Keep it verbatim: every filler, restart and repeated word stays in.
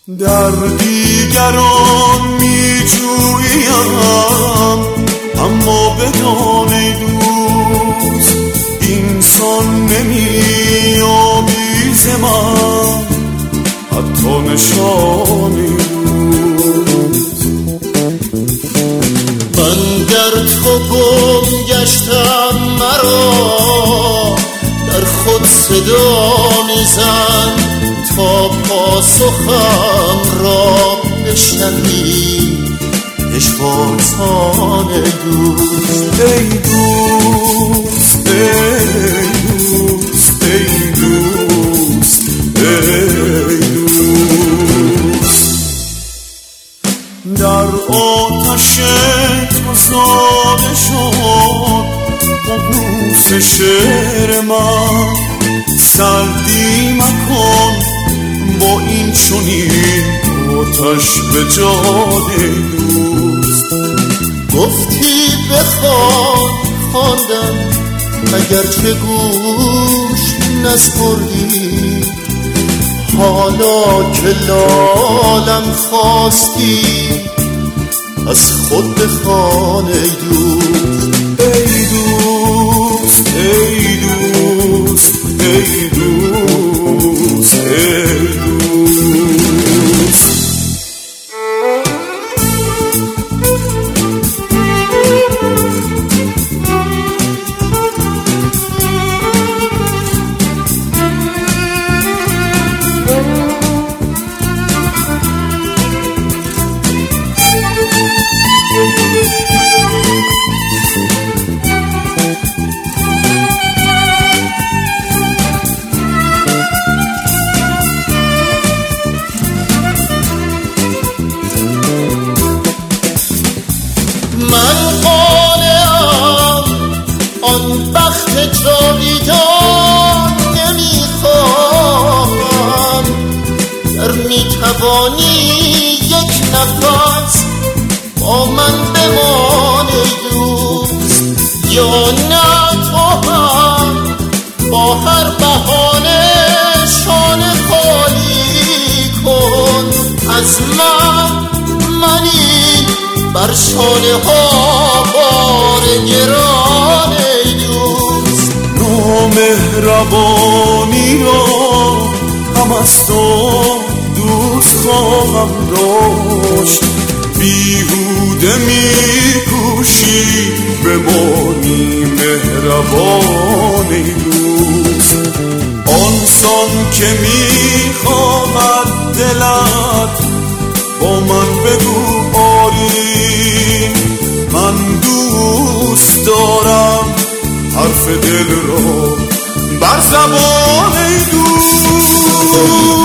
در دیگران می جویم، اما بدان ای دوست اینسان نمی آمیز من حتی نشانی دوست. من در تو گم گشتم، مرا در خود صدا میزن تا پاسخم را بشنوی پشوازان دوست. ای دوست ای دوست ای دوست ای دوست، در آتش تو زاده شد قبوس شعر من. سردی مکن با این چنین آتش به جان دوست. گفتی بخوان خواندم اگرچه گوش نسپردی، حالا که لالم خواستی از خود بخوان ای دوست. ای دوست ای دوست ای دوست ای دوست. من قانعم آن بخت جاویدان نمیخواهم، در میتوانی یک نفس با من بمانی دوست، یا نه تو هم با هر بهانه شانه خالی کن از من. منی بر شانه ها بار گران ای دوست. نامهربانی را هم از تو دوست خواهم داشت، بیهوده میکوشی بمانی مهربان ای دوست. آنسان که میخواهد دلت با من بگو آری، من دوست دارم حرف دل را بر زبان ای دوست.